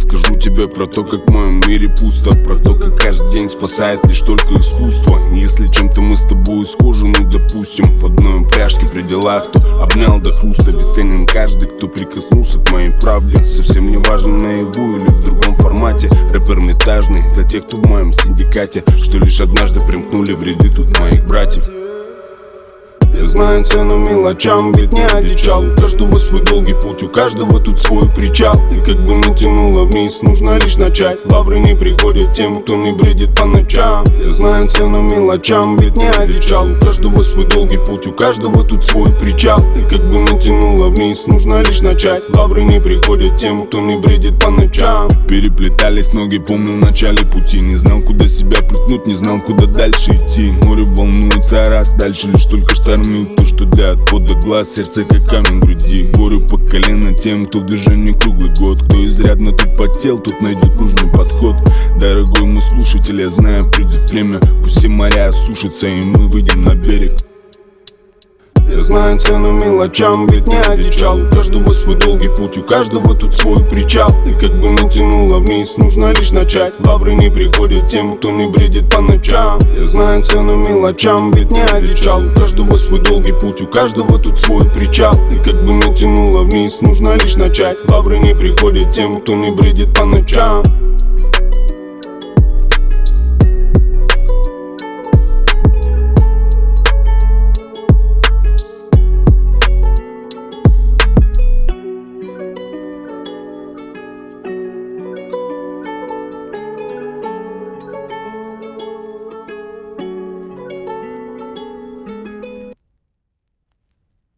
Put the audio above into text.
Расскажу тебе про то, как в моем мире пусто, про то, как каждый день спасает лишь только искусство. Если чем-то мы с тобой схожи, ну допустим, в одной упряжке при делах, кто обнял до хруста. Бесценен каждый, кто прикоснулся к моей правде. Совсем не важно, наяву или в другом формате. Рэпер метажный для тех, кто в моем синдикате, что лишь однажды примкнули в ряды тут моих братьев. Я знаю цену мелочам, ведь не одичал. У каждого свой долгий путь, у каждого тут свой причал. И как бы натянуло вниз, нужно лишь начать. Лавры не приходят тем, кто не бредит по ночам. Я знаю цену мелочам, ведь не одичал. У каждого свой долгий путь, у каждого тут свой причал. И как бы натянуло вниз, нужно лишь начать. Лавры не приходят тем, кто не бредит по ночам. Переплетались ноги, помню в начале пути. Не знал, куда себя приткнуть, не знал, куда дальше идти. Море волнуется раз, дальше лишь только штормит. То, что для отвода глаз, сердце как камень в груди. Горю по колено тем, кто в движении круглый год. Кто изрядно тут потел, тут найдет нужный подход. Дорогой мой слушатель, я знаю, придет время, пусть все моря осушатся и мы выйдем на берег. Я знаю цену мелочам, ведь не одичал. У каждого свой долгий путь, у каждого тут свой причал. И как бы натянуло вниз, нужно лишь начать. Лавры не приходят тем, кто не бредит по ночам. Я знаю цену мелочам, ведь не одичал. У каждого свой долгий путь, у каждого тут свой причал. И как бы натянуло вниз, нужно лишь начать. Лавры не приходят тем, кто не бредит по ночам.